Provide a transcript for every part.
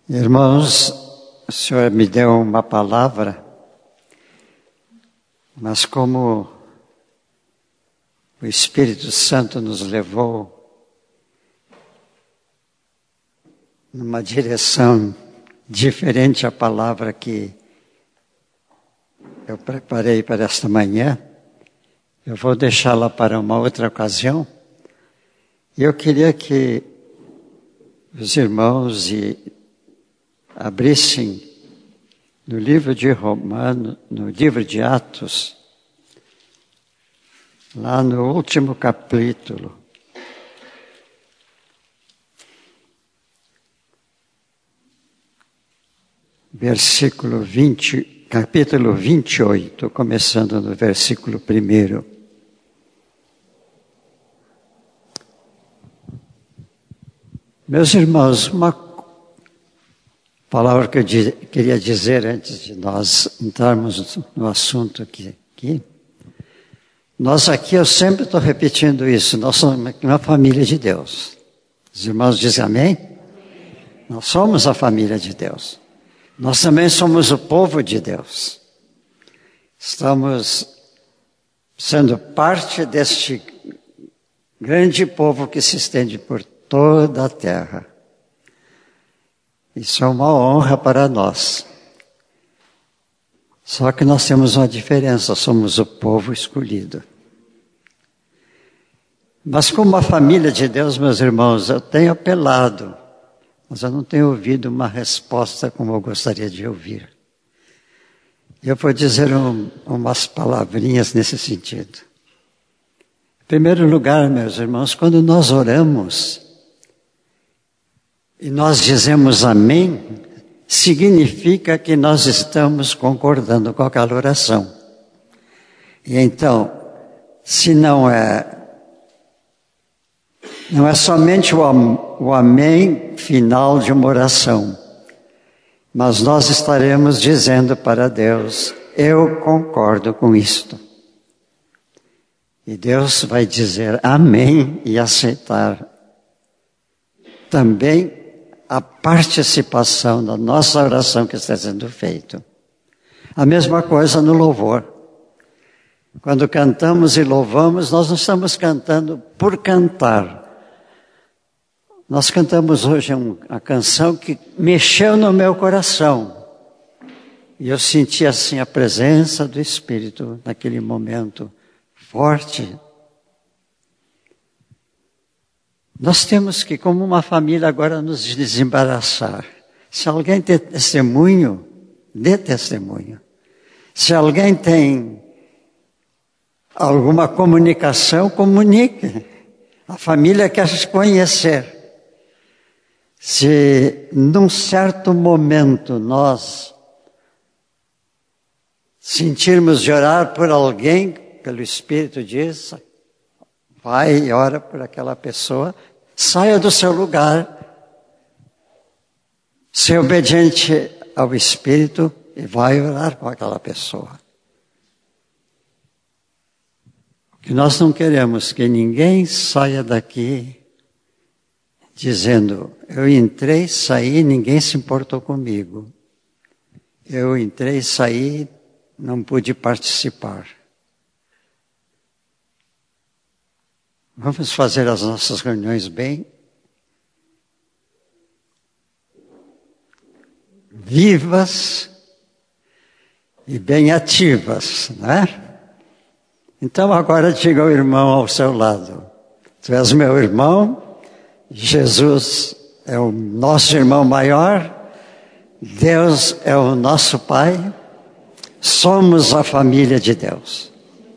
Irmãos, o Senhor me deu uma palavra, mas como o Espírito Santo nos levou numa direção diferente à palavra que eu preparei para esta manhã, eu vou deixá-la para uma outra ocasião. E eu queria que os irmãos abrissem no livro de Romanos, no livro de Atos, lá no último capítulo. Versículo 20, capítulo 28, começando no versículo 1. Meus irmãos, uma palavra que eu queria dizer antes de nós entrarmos no assunto aqui. Nós aqui, eu sempre estou repetindo isso, nós somos uma família de Deus. Os irmãos dizem amém? Nós somos a família de Deus. Nós também somos o povo de Deus. Estamos sendo parte deste grande povo que se estende por toda a terra. Isso é uma honra para nós. Só que nós temos uma diferença, somos o povo escolhido. Mas como a família de Deus, meus irmãos, eu tenho apelado, mas eu não tenho ouvido uma resposta como eu gostaria de ouvir. Eu vou dizer umas palavrinhas nesse sentido. Em primeiro lugar, meus irmãos, quando nós oramos e nós dizemos amém, significa que nós estamos concordando com aquela oração. E então, se não é somente o amém final de uma oração, mas nós estaremos dizendo para Deus, eu concordo com isto. E Deus vai dizer amém e aceitar também a participação da nossa oração que está sendo feita. A mesma coisa no louvor. Quando cantamos e louvamos, nós não estamos cantando por cantar. Nós cantamos hoje uma canção que mexeu no meu coração. E eu senti assim a presença do Espírito naquele momento forte. Nós temos que, como uma família, agora nos desembaraçar. Se alguém tem testemunho, dê testemunho. Se alguém tem alguma comunicação, comunique. A família quer se conhecer. Se num certo momento nós sentirmos de orar por alguém, pelo Espírito diz, vai e ora por aquela pessoa, saia do seu lugar, seja obediente ao Espírito e vai orar com aquela pessoa. O que nós não queremos que ninguém saia daqui dizendo, eu entrei, saí, ninguém se importou comigo. Eu entrei, saí, não pude participar. Vamos fazer as nossas reuniões bem vivas e bem ativas, né? Então agora diga ao irmão ao seu lado, tu és meu irmão, Jesus é o nosso irmão maior, Deus é o nosso Pai, somos a família de Deus.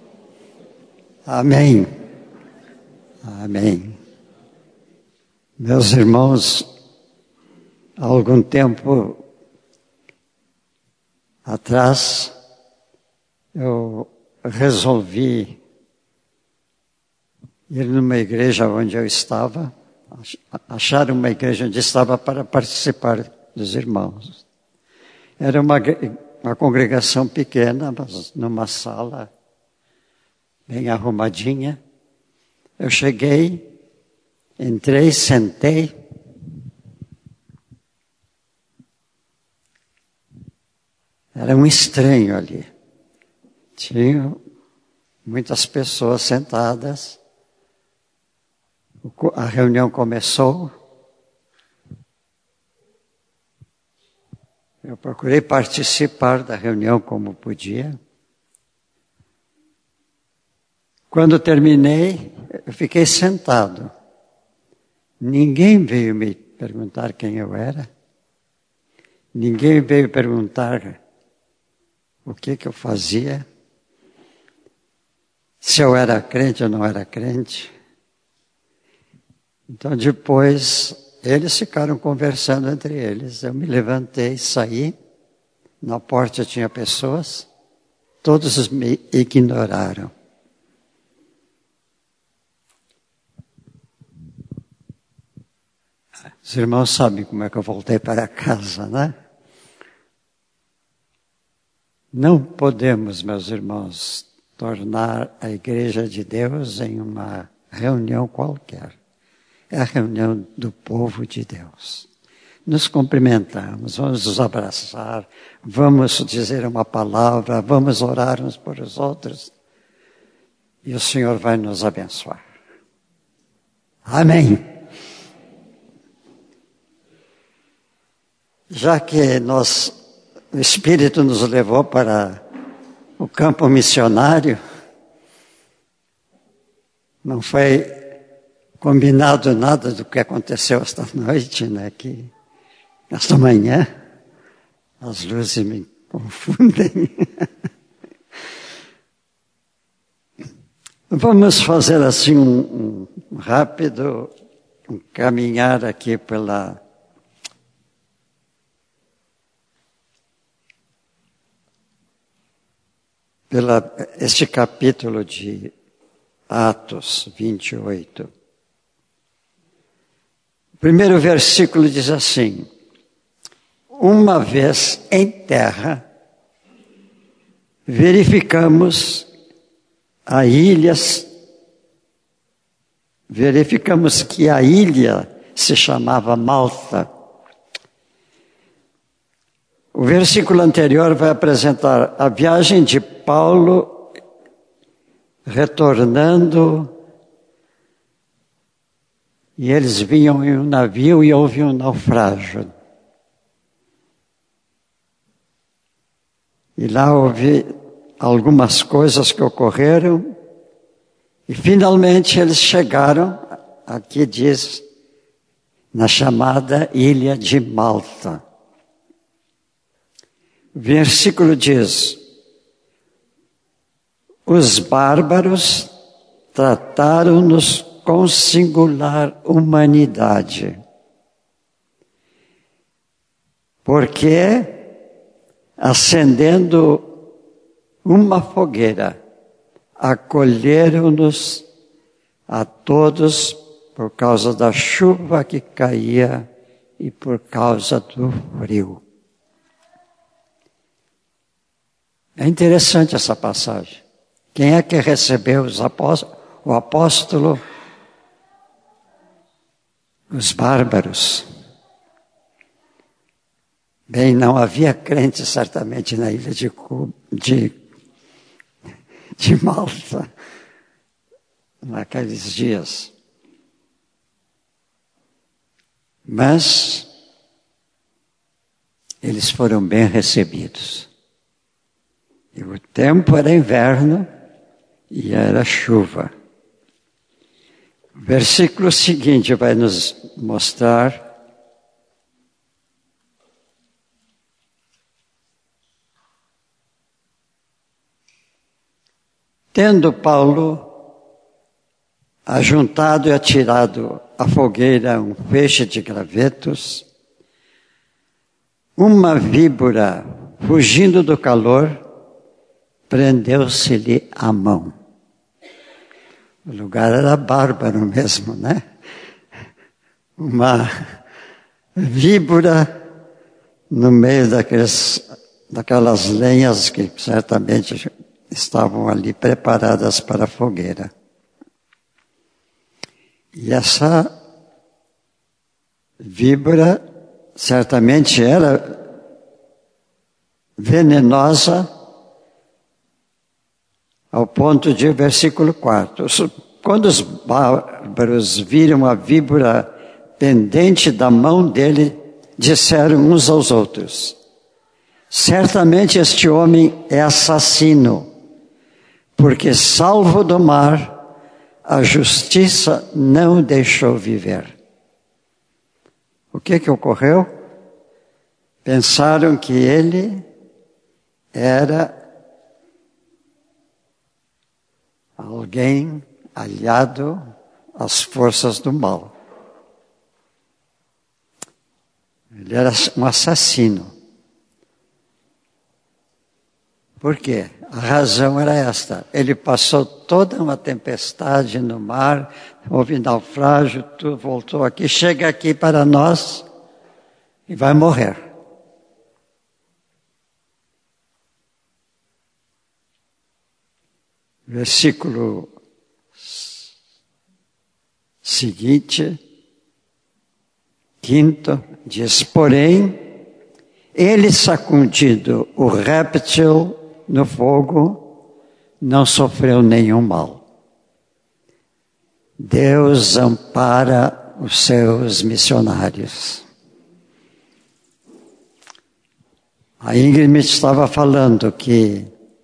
Amém. Amém. Meus irmãos, há algum tempo atrás, eu resolvi ir numa igreja onde eu estava, achar uma igreja onde estava para participar dos irmãos. Era uma congregação pequena, mas numa sala bem arrumadinha. Eu cheguei, entrei, sentei. Era um estranho ali. Tinha muitas pessoas sentadas. A reunião começou. Eu procurei participar da reunião como podia. Quando terminei, eu fiquei sentado. Ninguém veio me perguntar quem eu era. Ninguém veio perguntar o que eu fazia. Se eu era crente ou não era crente. Então depois, eles ficaram conversando entre eles. Eu me levantei, saí. Na porta tinha pessoas. Todos me ignoraram. Os irmãos sabem como é que eu voltei para casa, né? Não podemos, meus irmãos, tornar a Igreja de Deus em uma reunião qualquer. É a reunião do povo de Deus. Nos cumprimentamos, vamos nos abraçar, vamos dizer uma palavra, vamos orar uns por os outros. E o Senhor vai nos abençoar. Amém. Já que o Espírito nos levou para o campo missionário, não foi combinado nada do que aconteceu esta noite, né? Que esta manhã as luzes me confundem. Vamos fazer assim um rápido caminhar aqui pela este capítulo de Atos 28. O primeiro versículo diz assim: uma vez em terra, verificamos que a ilha se chamava Malta. O versículo anterior vai apresentar a viagem de Paulo retornando, e eles vinham em um navio e houve um naufrágio. E lá houve algumas coisas que ocorreram, e finalmente eles chegaram, aqui diz, na chamada Ilha de Malta. O versículo diz: os bárbaros trataram-nos com singular humanidade, porque, acendendo uma fogueira, acolheram-nos a todos por causa da chuva que caía e por causa do frio. É interessante essa passagem. Quem é que recebeu o apóstolo? Os bárbaros. Bem, não havia crente certamente na ilha de Malta naqueles dias. Mas eles foram bem recebidos. E o tempo era inverno e era chuva. O versículo seguinte vai nos mostrar tendo Paulo ajuntado e atirado à fogueira um feixe de gravetos, uma víbora, fugindo do calor, prendeu-se-lhe a mão. O lugar era bárbaro mesmo, né? Uma víbora no meio daquelas lenhas que certamente estavam ali preparadas para a fogueira. E essa víbora certamente era venenosa, ao ponto de, versículo 4, quando os bárbaros viram a víbora pendente da mão dele, disseram uns aos outros: certamente este homem é assassino, porque salvo do mar, a justiça não o deixou viver. O que ocorreu? Pensaram que ele era alguém aliado às forças do mal. Ele era um assassino. Por quê? A razão era esta. Ele passou toda uma tempestade no mar, houve naufrágio, tudo voltou aqui, chega aqui para nós e vai morrer. Versículo seguinte, 5, diz: porém, ele sacudido o réptil no fogo, não sofreu nenhum mal. Deus ampara os seus missionários. A Ingrid me estava falando que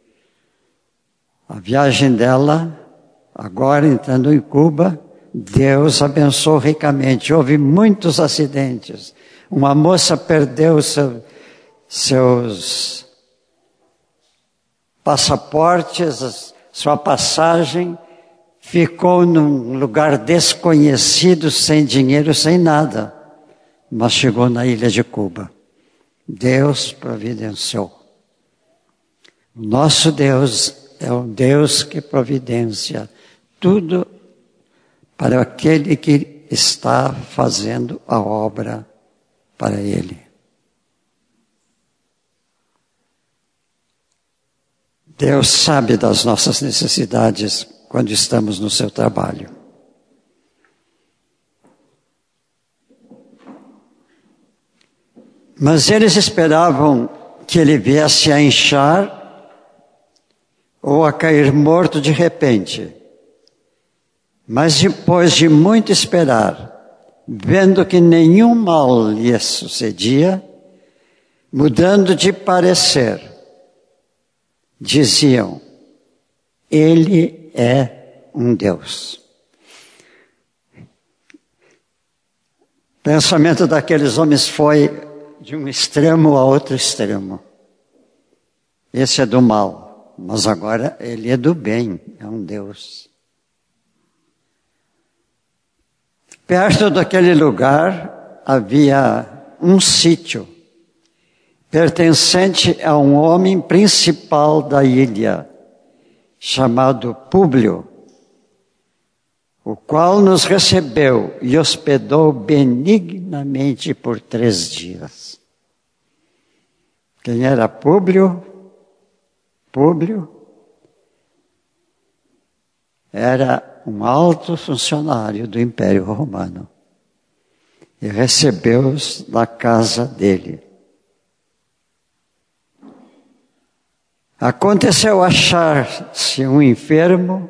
a viagem dela, agora entrando em Cuba, Deus abençoou ricamente. Houve muitos acidentes. Uma moça perdeu seus passaportes, sua passagem, ficou num lugar desconhecido, sem dinheiro, sem nada. Mas chegou na ilha de Cuba. Deus providenciou. O nosso Deus é um Deus que providencia tudo para aquele que está fazendo a obra para Ele. Deus sabe das nossas necessidades quando estamos no seu trabalho. Mas eles esperavam que ele viesse a inchar ou a cair morto de repente. Mas depois de muito esperar, vendo que nenhum mal lhe sucedia, mudando de parecer, diziam: ele é um Deus. O pensamento daqueles homens foi de um extremo a outro extremo. Esse é do mal, mas agora ele é do bem, é um Deus. Perto daquele lugar havia um sítio pertencente a um homem principal da ilha, chamado Públio, o qual nos recebeu e hospedou benignamente por 3 dias. Quem era Públio? Públio era um alto funcionário do Império Romano e recebeu-os na casa dele. Aconteceu achar-se um enfermo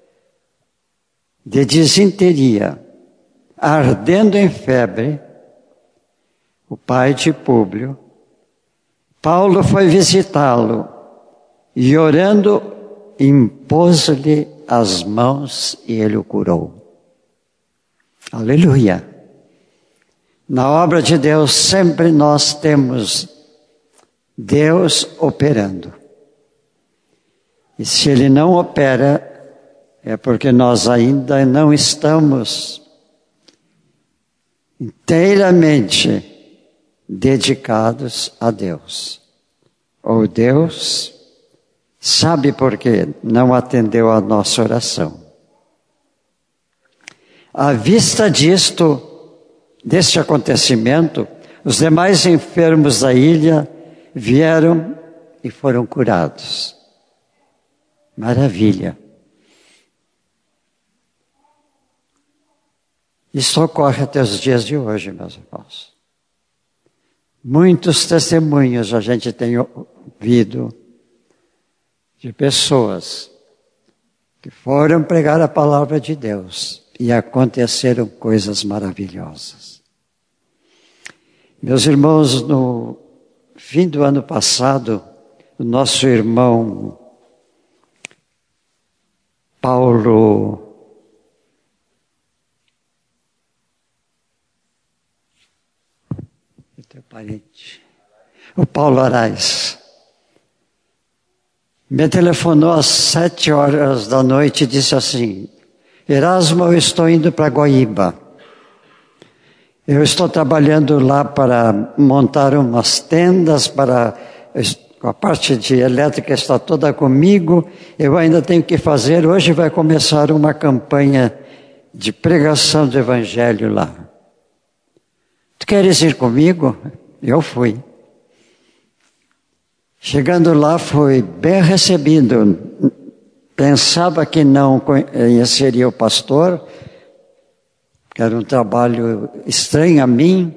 de disenteria, ardendo em febre, o pai de Públio. Paulo foi visitá-lo e, orando, impôs-lhe as mãos e ele o curou. Aleluia! Na obra de Deus sempre nós temos Deus operando. E se Ele não opera, é porque nós ainda não estamos inteiramente dedicados a Deus. Ou Deus sabe por que não atendeu a nossa oração. À vista deste acontecimento, os demais enfermos da ilha vieram e foram curados. Maravilha. Isso ocorre até os dias de hoje, meus irmãos. Muitos testemunhos a gente tem ouvido de pessoas que foram pregar a palavra de Deus e aconteceram coisas maravilhosas. Meus irmãos, no fim do ano passado, o nosso irmão Paulo teu parente, o Paulo Arais, me telefonou às 7h da noite e disse assim: Erasmo, eu estou indo para Guaíba. Eu estou trabalhando lá para montar umas tendas, a parte de elétrica está toda comigo, eu ainda tenho que fazer, hoje vai começar uma campanha de pregação do Evangelho lá. Tu queres ir comigo? Eu fui. Chegando lá, fui bem recebido. Pensava que não conheceria o pastor, que era um trabalho estranho a mim.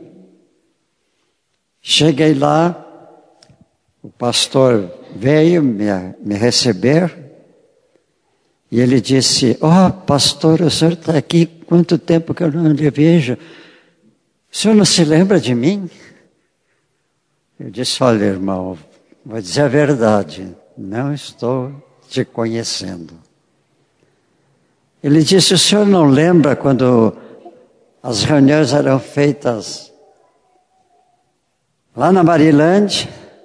Cheguei lá, o pastor veio me receber e ele disse: pastor, o senhor está aqui, quanto tempo que eu não lhe vejo. O senhor não se lembra de mim? Eu disse: olha, irmão, vou dizer a verdade, não estou te conhecendo. Ele disse: o senhor não lembra quando as reuniões eram feitas lá na Marilândia?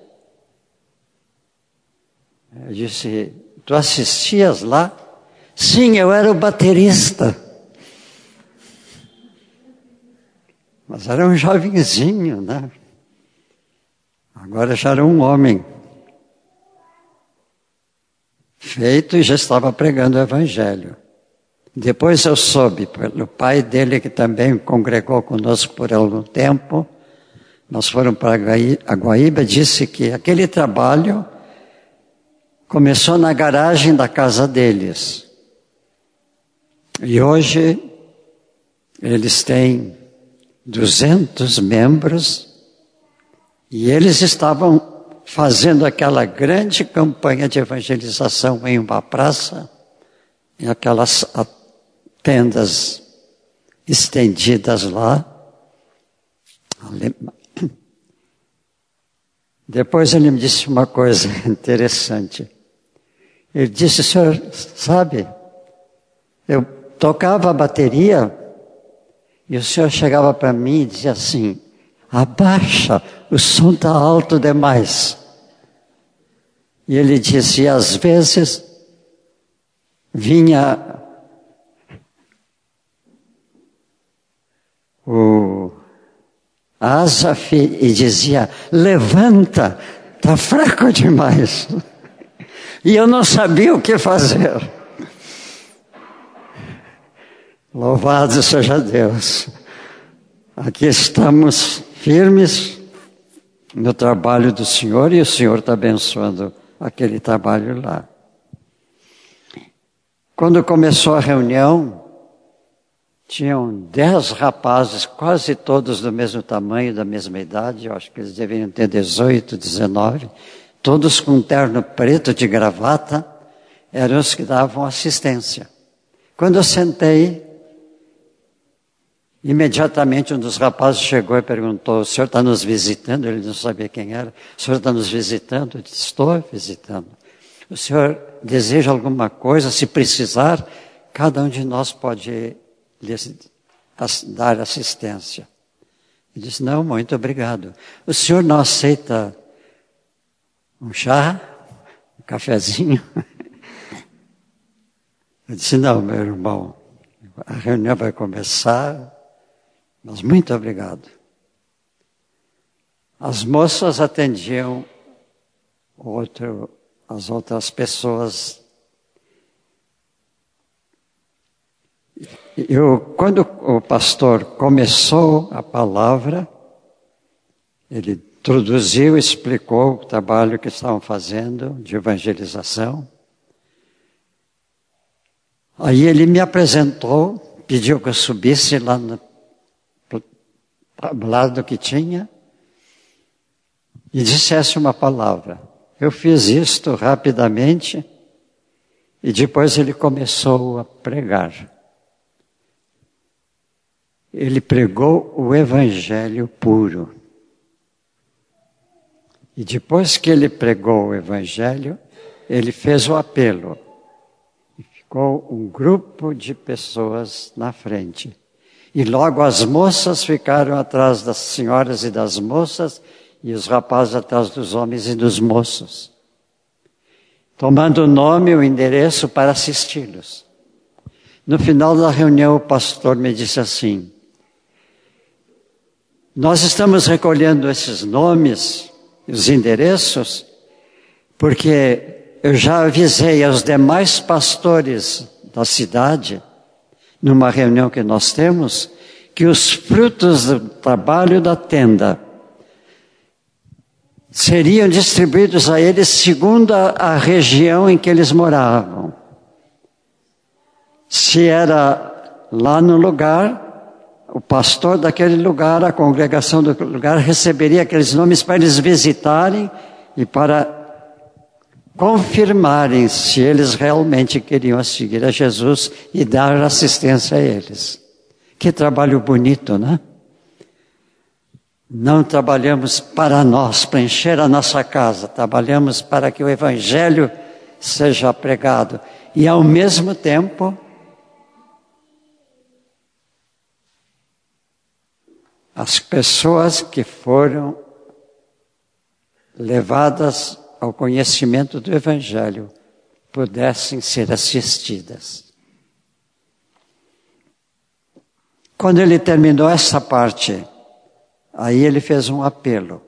Eu disse: tu assistias lá? Sim, eu era o baterista. Mas era um jovenzinho, né? Agora já era um homem feito e já estava pregando o Evangelho. Depois eu soube, pelo pai dele, que também congregou conosco por algum tempo, nós fomos para a Guaíba, disse que aquele trabalho começou na garagem da casa deles. E hoje eles têm 200 membros e eles estavam fazendo aquela grande campanha de evangelização em uma praça, em aquelas tendas estendidas lá. Depois ele me disse uma coisa interessante. Ele disse: o senhor sabe, eu tocava a bateria e o senhor chegava para mim e dizia assim: abaixa, o som está alto demais. E ele disse: e às vezes vinha o Asaf e dizia: levanta, está fraco demais. E eu não sabia o que fazer. Louvado seja Deus. Aqui estamos firmes no trabalho do Senhor e o Senhor está abençoando aquele trabalho lá. Quando começou a reunião, tinham 10 rapazes, quase todos do mesmo tamanho, da mesma idade, eu acho que eles deveriam ter 18, 19, todos com um terno preto de gravata, eram os que davam assistência. Quando eu sentei, imediatamente um dos rapazes chegou e perguntou: o senhor está nos visitando? Ele não sabia quem era. O senhor está nos visitando? Eu disse: estou visitando. O senhor deseja alguma coisa? Se precisar, cada um de nós pode lhes dar assistência. Ele disse: não, muito obrigado. O senhor não aceita um chá? Um cafezinho? Eu disse: não, meu irmão, a reunião vai começar, mas muito obrigado. As moças atendiam as outras pessoas. Quando o pastor começou a palavra, ele introduziu, explicou o trabalho que estavam fazendo de evangelização. Aí ele me apresentou, pediu que eu subisse lá no lado que tinha e dissesse uma palavra. Eu fiz isto rapidamente e depois ele começou a pregar. Ele pregou o Evangelho puro. E depois que ele pregou o Evangelho, ele fez o apelo. E ficou um grupo de pessoas na frente. E logo as moças ficaram atrás das senhoras e das moças, e os rapazes atrás dos homens e dos moços, tomando o nome e o endereço para assisti-los. No final da reunião, o pastor me disse assim: nós estamos recolhendo esses nomes, os endereços, porque eu já avisei aos demais pastores da cidade, numa reunião que nós temos, que os frutos do trabalho da tenda seriam distribuídos a eles segundo a região em que eles moravam. Se era lá no lugar, o pastor daquele lugar, a congregação do lugar, receberia aqueles nomes para eles visitarem e para confirmarem se eles realmente queriam seguir a Jesus e dar assistência a eles. Que trabalho bonito, né? Não trabalhamos para nós, para encher a nossa casa, trabalhamos para que o Evangelho seja pregado. E ao mesmo tempo, as pessoas que foram levadas ao conhecimento do Evangelho pudessem ser assistidas. Quando ele terminou essa parte, aí ele fez um apelo.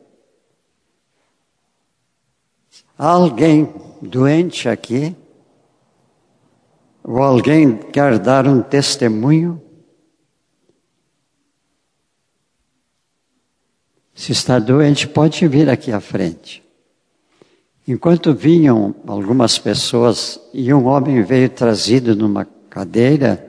Há alguém doente aqui? Ou alguém quer dar um testemunho? Se está doente, pode vir aqui à frente. Enquanto vinham algumas pessoas e um homem veio trazido numa cadeira,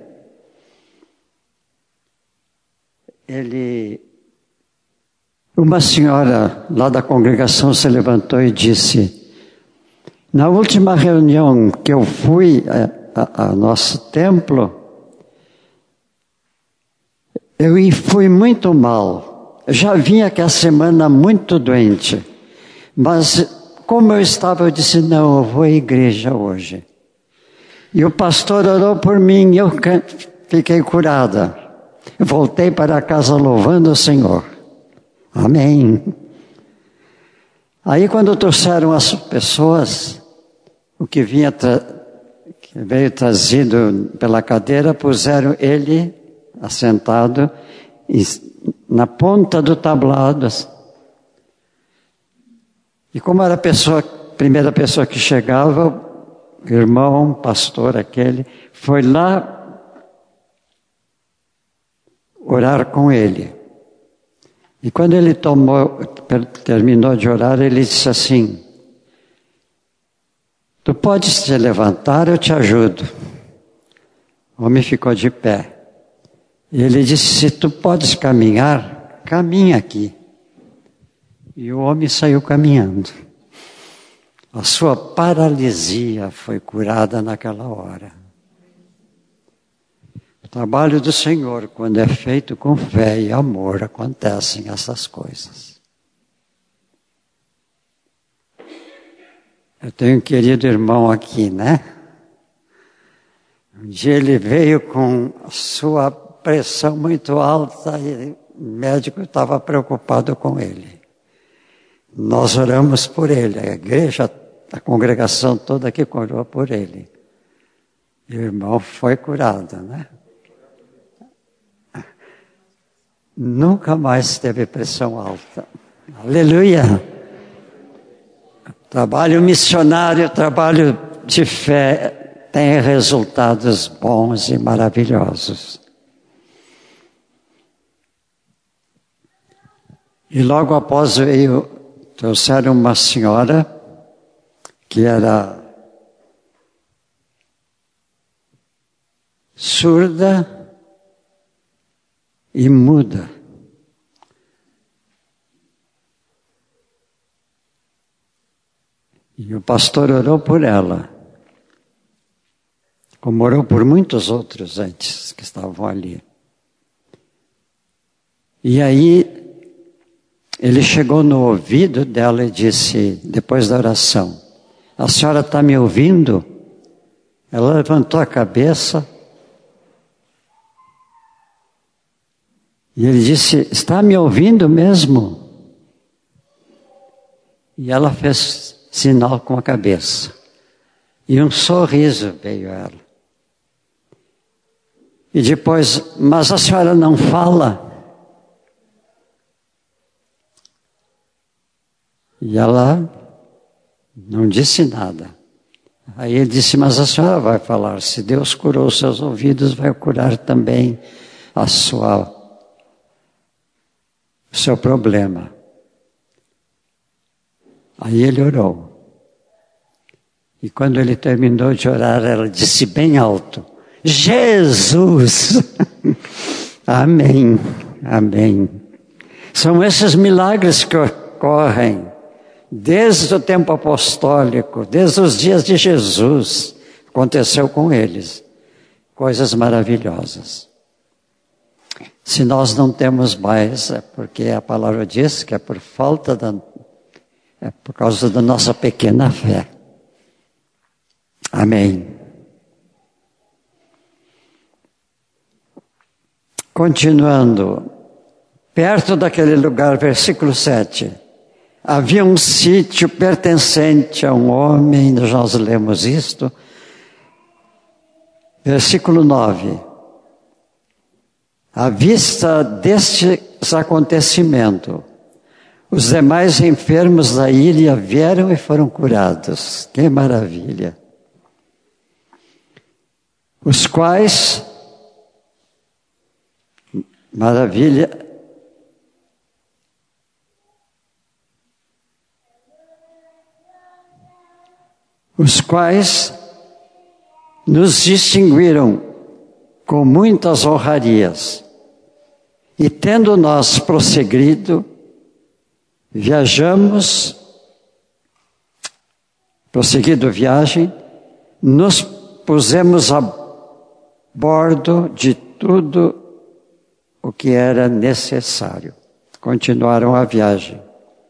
uma senhora lá da congregação se levantou e disse: na última reunião que eu fui ao nosso templo, eu fui muito mal. Eu já vinha aquela semana muito doente, mas como eu estava, eu disse: não, eu vou à igreja hoje. E o pastor orou por mim e eu fiquei curada. Eu voltei para casa louvando o Senhor. Amém. Aí quando trouxeram as pessoas, o que veio trazido pela cadeira, puseram ele assentado na ponta do tablado. E como era a primeira pessoa que chegava, o irmão, pastor aquele, foi lá orar com ele. E quando ele terminou de orar, ele disse assim: tu podes te levantar, eu te ajudo. O homem ficou de pé. E ele disse: se tu podes caminhar, caminha aqui. E o homem saiu caminhando. A sua paralisia foi curada naquela hora. O trabalho do Senhor, quando é feito com fé e amor, acontecem essas coisas. Eu tenho um querido irmão aqui, né? Um dia ele veio com a sua pressão muito alta e o médico estava preocupado com ele. Nós oramos por ele, a igreja, a congregação toda aqui orou por ele. E o irmão foi curado, né? Nunca mais teve pressão alta. Aleluia! Trabalho missionário, trabalho de fé, tem resultados bons e maravilhosos. E logo após trouxeram uma senhora que era surda e muda. E o pastor orou por ela, como orou por muitos outros antes que estavam ali. E aí, ele chegou no ouvido dela e disse, depois da oração, a senhora está me ouvindo? Ela levantou a cabeça e ele disse, está me ouvindo mesmo? E ela fez sinal com a cabeça. E um sorriso veio a ela. E depois, mas a senhora não fala? E ela não disse nada. Aí ele disse, mas a senhora vai falar, se Deus curou os seus ouvidos, vai curar também o seu problema. Aí ele orou. E quando ele terminou de orar, ela disse bem alto, Jesus! Amém, amém. São esses milagres que ocorrem desde o tempo apostólico, desde os dias de Jesus, aconteceu com eles. Coisas maravilhosas. Se nós não temos mais, é porque a palavra diz que é por causa da nossa pequena fé. Amém. Continuando, perto daquele lugar, versículo 7, havia um sítio pertencente a um homem, nós lemos isto, versículo 9, à vista destes acontecimentos, os demais enfermos da ilha vieram e foram curados. Que maravilha! Os quais, maravilha, os quais nos distinguiram com muitas honrarias. E tendo nós prosseguido a viagem, nos pusemos a bordo de tudo o que era necessário. Continuaram a viagem.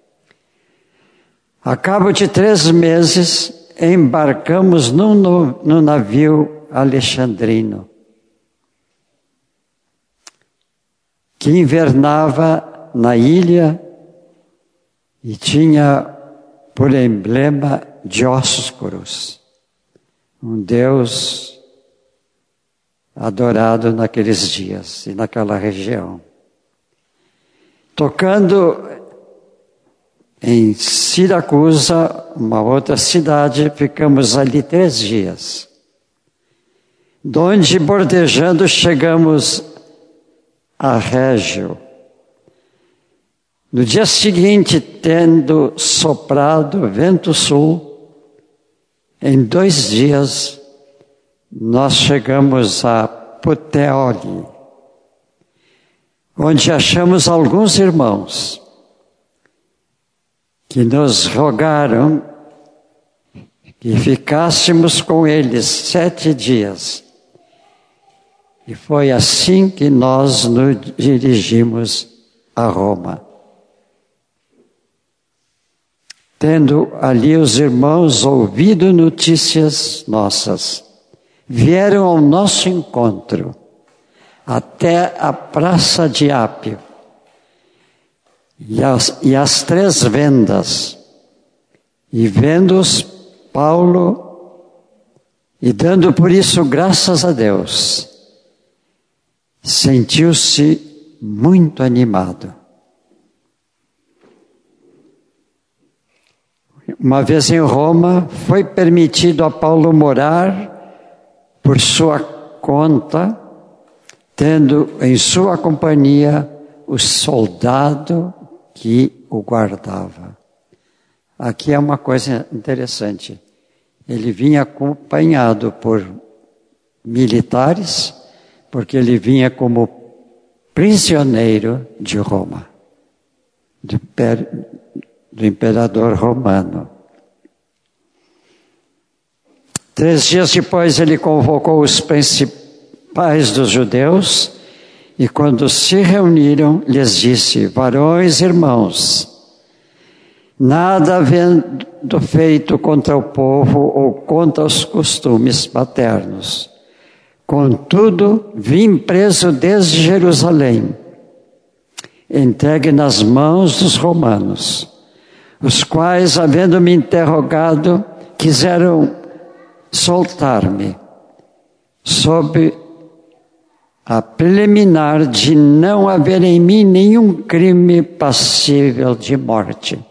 A cabo de 3 meses, embarcamos no navio alexandrino, que invernava na ilha e tinha por emblema Dióscuros, um deus adorado naqueles dias e naquela região. Tocando em Siracusa, uma outra cidade, ficamos ali 3 dias. Donde, bordejando, chegamos a Régio. No dia seguinte, tendo soprado vento sul, em 2 dias, nós chegamos a Puteoli, onde achamos alguns irmãos que nos rogaram que ficássemos com eles 7 dias. E foi assim que nós nos dirigimos a Roma. Tendo ali os irmãos ouvido notícias nossas, vieram ao nosso encontro até a Praça de Ápio e as 3 vendas, e vendo-os Paulo, e dando por isso graças a Deus, sentiu-se muito animado. Uma vez em Roma, foi permitido a Paulo morar por sua conta, tendo em sua companhia o soldado que o guardava. Aqui é uma coisa interessante. Ele vinha acompanhado por militares, porque ele vinha como prisioneiro de Roma, do imperador romano. 3 dias depois ele convocou os principais dos judeus e quando se reuniram lhes disse: varões, irmãos, nada havendo feito contra o povo ou contra os costumes paternos. Contudo, vim preso desde Jerusalém, entregue nas mãos dos romanos, os quais, havendo me interrogado, quiseram soltar-me, sob a preliminar de não haver em mim nenhum crime passível de morte.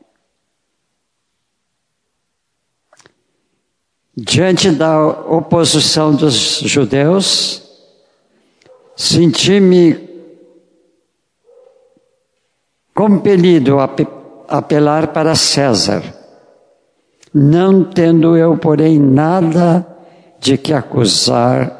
Diante da oposição dos judeus, senti-me compelido a apelar para César, não tendo eu, porém, nada de que acusar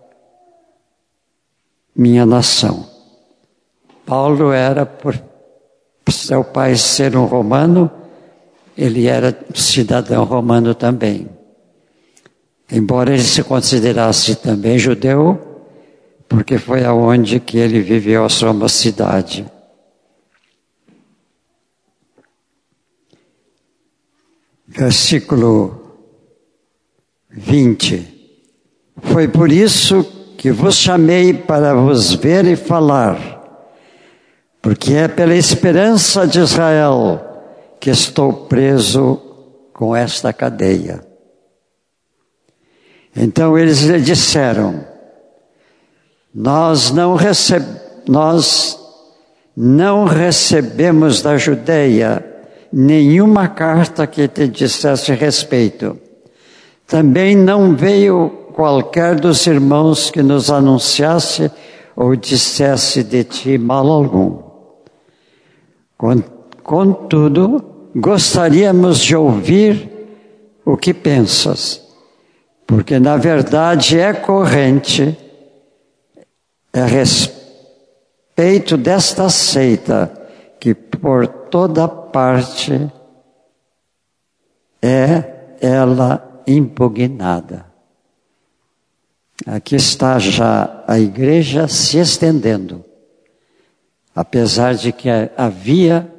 minha nação. Paulo era, por seu pai ser um romano, ele era cidadão romano também. Embora ele se considerasse também judeu, porque foi aonde que ele viveu a sua mocidade. Versículo 20. Foi por isso que vos chamei para vos ver e falar, porque é pela esperança de Israel que estou preso com esta cadeia. Então eles lhe disseram: nós não recebemos da Judeia nenhuma carta que te dissesse respeito. Também não veio qualquer dos irmãos que nos anunciasse ou dissesse de ti mal algum. Contudo, gostaríamos de ouvir o que pensas, porque na verdade é corrente a respeito desta seita que por toda parte é ela impugnada. Aqui está já a igreja se estendendo, apesar de que havia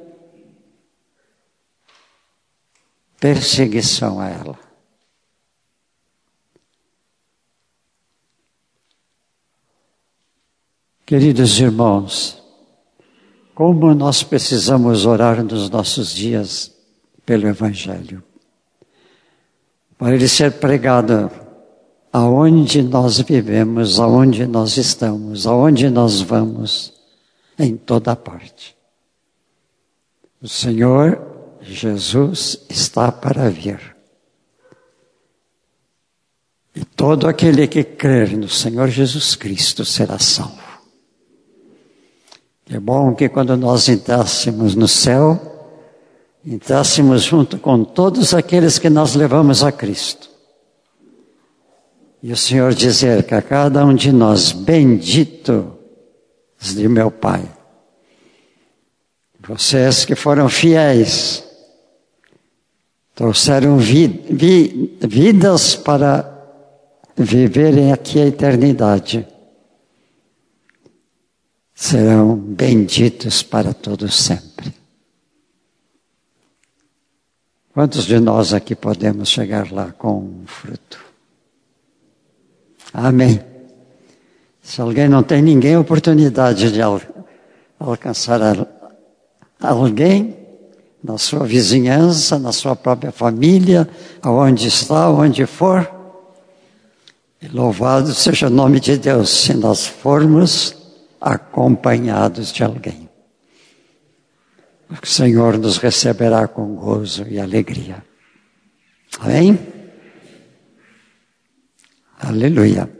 perseguição a ela. Queridos irmãos, como nós precisamos orar nos nossos dias pelo Evangelho, para ele ser pregado aonde nós vivemos, aonde nós estamos, aonde nós vamos, em toda parte. O Senhor Jesus está para vir. E todo aquele que crer no Senhor Jesus Cristo será salvo. É bom que quando nós entrássemos no céu, entrássemos junto com todos aqueles que nós levamos a Cristo. E o Senhor dizer que a cada um de nós, bendito de meu Pai, vocês que foram fiéis, trouxeram vidas para viverem aqui a eternidade, serão benditos para todos sempre. Quantos de nós aqui podemos chegar lá com um fruto? Amém. Se alguém não tem ninguém oportunidade de alcançar alguém na sua vizinhança, na sua própria família, aonde está, onde for, louvado seja o nome de Deus, se nós formos acompanhados de alguém. O Senhor nos receberá com gozo e alegria. Amém? Aleluia.